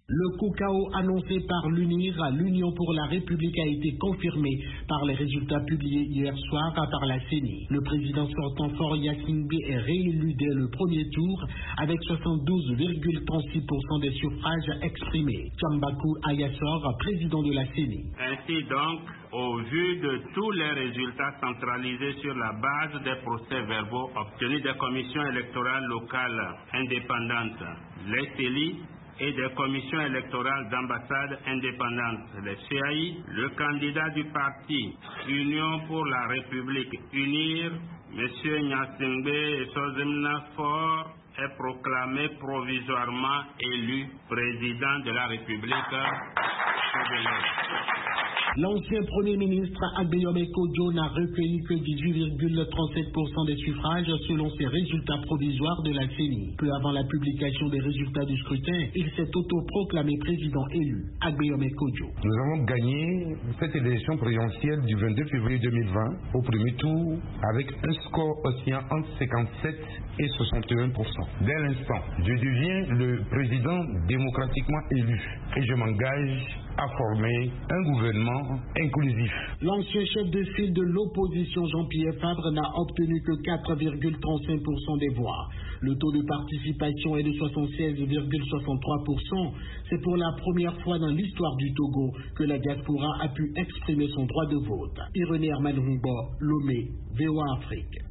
Le coup KO annoncé par l'UNIR, l'Union pour la République, a été confirmé par les résultats publiés hier soir par la CENI. Le président sortant Faure Gnassingbé est réélu dès le premier tour avec 72,36% des suffrages exprimés. Tchambakou Ayassor, président de la CENI. Ainsi donc, au vu de tous les résultats centralisés sur la base des procès-verbaux obtenus des commissions électorales locales indépendantes, les CELI, et des commissions électorales d'ambassades indépendantes, les CAI, le candidat du parti Union pour la République UNIR, M. Gnassingbé Esozimna Faure, est proclamé provisoirement élu président de la République. L'ancien Premier ministre Agbeyome Kodjo n'a recueilli que 18,37% des suffrages selon ses résultats provisoires de la CENI. Peu avant la publication des résultats du scrutin, il s'est autoproclamé président élu. Agbeyome Kodjo. Nous avons gagné cette élection présidentielle du 22 février 2020 au premier tour avec un score oscillant entre 57 et 61%. Dès l'instant, je deviens le président démocratiquement élu et je m'engage à former un gouvernement inclusif. L'ancien chef de file de l'opposition Jean-Pierre Fabre n'a obtenu que 4,35% des voix. Le taux de participation est de 76,63%. C'est pour la première fois dans l'histoire du Togo que la diaspora a pu exprimer son droit de vote. Irénée Herman Humbo, Lomé, VOA Afrique.